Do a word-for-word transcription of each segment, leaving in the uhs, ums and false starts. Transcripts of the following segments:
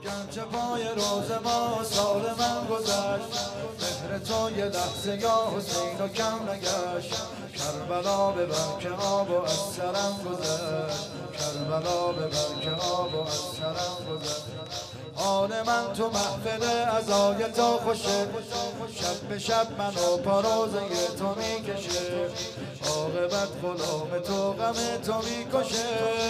گرچه پای روز ما سال من گذشت، مهر تو یه لحظه یا حسین و کم نگشت. کربلا ببر که آب و از سرم گذشت، کربلا ببر که آب و از سرم گذشت. حال من تو محفل عزای تو خوشه، شب به شب منو پا روزه تو میکشه. عاقبت غلام تو غم تو میکشه.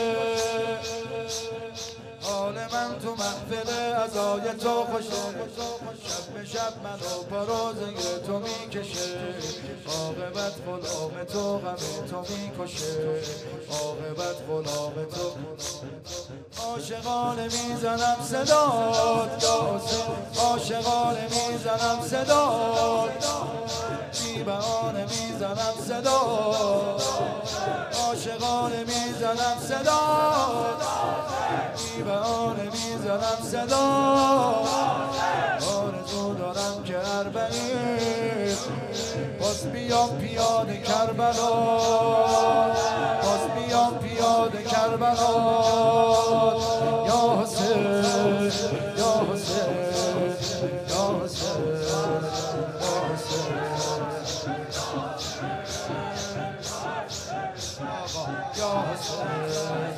حال من تو محفل عزای تو خوشه، شب به شب منو پا روزه تو میکشه. عاقبت غلام تو غم تو میکشه. عاقبت غلام تو. عاشقانه میزنم صدات یا حسین، عاشقانه میزنم صدات، بی بهانه میزنم صدات، عاشقانه میزنم صدات، بی بهانه میزنم صدات. آرزو دارم که اربعین باز بیام پیاده کربلا، باز بیام پیاده کربلا. یا حسین یا حسین یا حسین یا حسین یا حسین.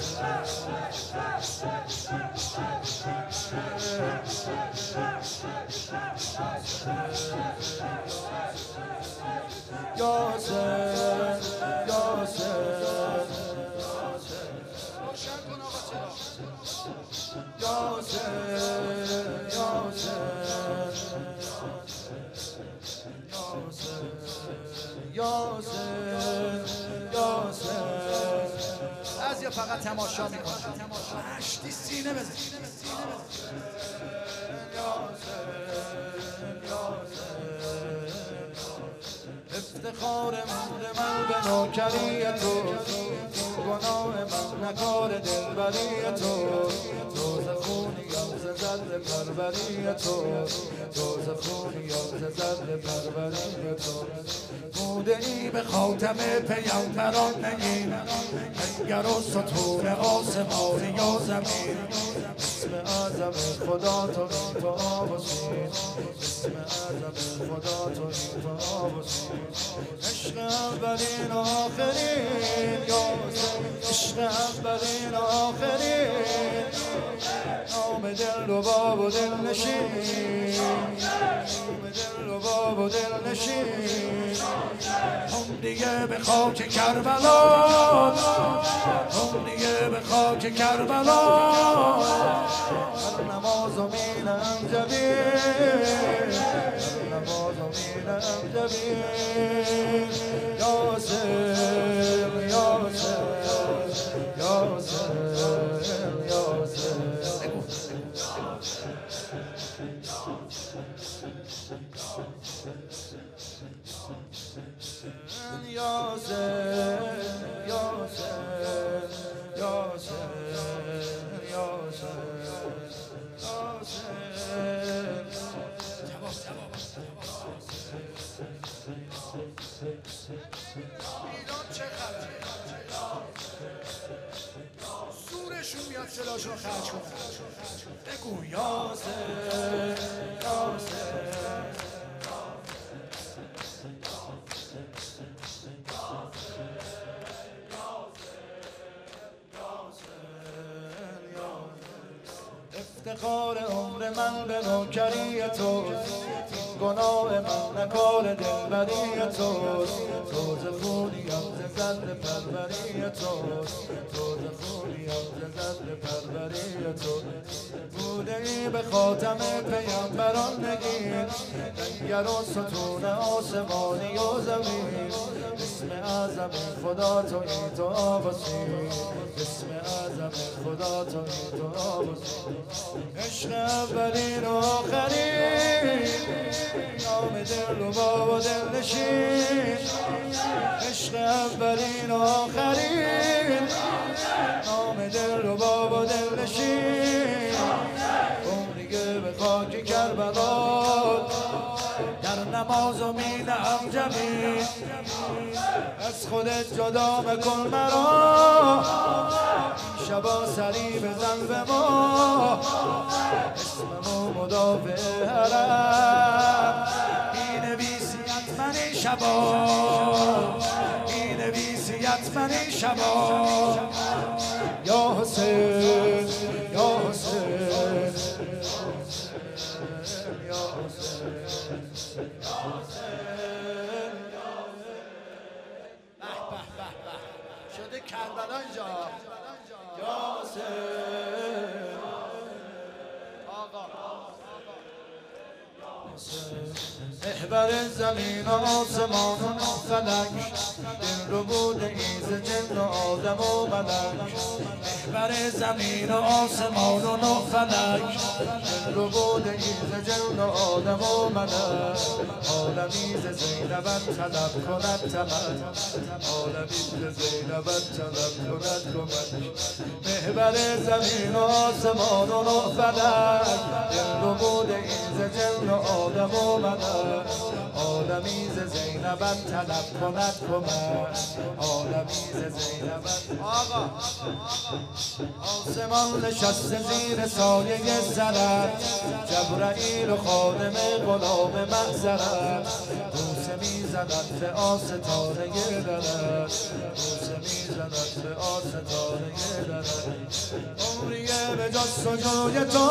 یا حسین یا حسین روشن کن آقا چرا. یا حسین یا حسین یا حسین یا حسین. بعضیا فقط تماشا میکنن، مشتی سینه بزن. یا حسین یا حسین. افتخار من به نوکری تو، گناه من نکار دلبری تو. روز خونیم ز زد پروری تو، روز خونیم ز زد پروری تو. بوده ای به خاتم پیامبران نگین، اگر و ستون آسمانی یا زمین. اسم اعظم خدا تو تو آب و سین، اسم اعظم خدا تو تو آب و سین. عشق اولین و آخرین یا حسین، عشق اولین و آخرین. نام دل و باب و دل نشین، نام دل و باب و دل نشین. هم دیگه به خاک کربلا، هم دیگه به خاک کربلا. هر نماز و مینم جبین، هر نماز و مینم جبین. یا حسین یا حسین یا حسین یا حسین. یا حسین یا حسین یا حسین یا حسین. ایران چه خبره؟ سورشون میاد صداشون خرج کن. بگو یا حسین یا حسین. افتخار عمر من به نوکری تو، گناه من نکار دلبری تو. روز خونیم ز زد پروری تو، روز خونیم ز زد پروری تو. بوده ای به خاتم پیامبران نگین، لنگر و ستون آسمانی و زمین. اسم اعظم خدا تویی تو آب و سین، اسم اعظم خدا تویی تو آب و سین. عشق اولین و آخرین، نام دل و باب و دل نشین. عشق اولین و آخرین، نام دل و باب و دل نشین. اون دیگه به خاک کربلا، در نماز و مینم جبین. از خودت جدا مکن مرا، شبا سری بزن به ما. اطراف حرم مینویسی حتما شبا مینویسی حتما شبا یا حسین یا حسین یا حسین شده کربلا اینجا یا حسین آقا محور زمین و آسمان و فلک دل رو بود ایز جن و آدم و ملک محور زمین و آسمان و نه فلک دل رو بود ایز جن و آدم و ملک عالمی ز زینبت طلب کند طلب عالمی ز زینبت طلب کند کمک محور زمین و آسمان و نه فلک دل رو بود ایز جن و آدم و ملک عالمی ز زینبت طلب کند کمک عالمی ز زینبت آقا آسمان نشسته زیر سایه سرت جبرائیل و خادم غلام معذرت بوسه میزند به آستانه درت بوسه میزند به آستانه درت عمریه به جز سجوی تو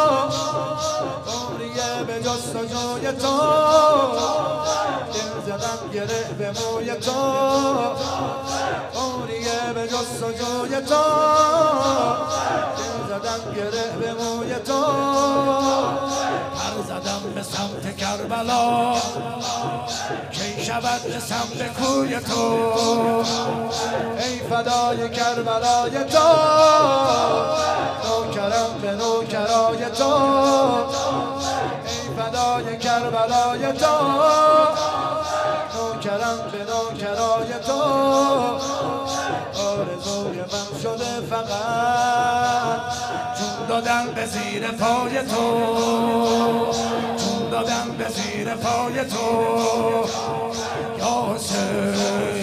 عمریه به جز سجوی تو دل زدم گره به موی تو عمریه به جز سجوی تو دل زدم گره به موی تو پر زدم به سمت کربلا کی شود به سمت کوی تو ای فدای کربلای تو نوکرم به نوکرای تو ای فدای کربلای تو نوکرم به نوکرای تو آرزوی من شده فقط چون دادن به زیر پای تو چون دادن به زیر پای تو یا حسین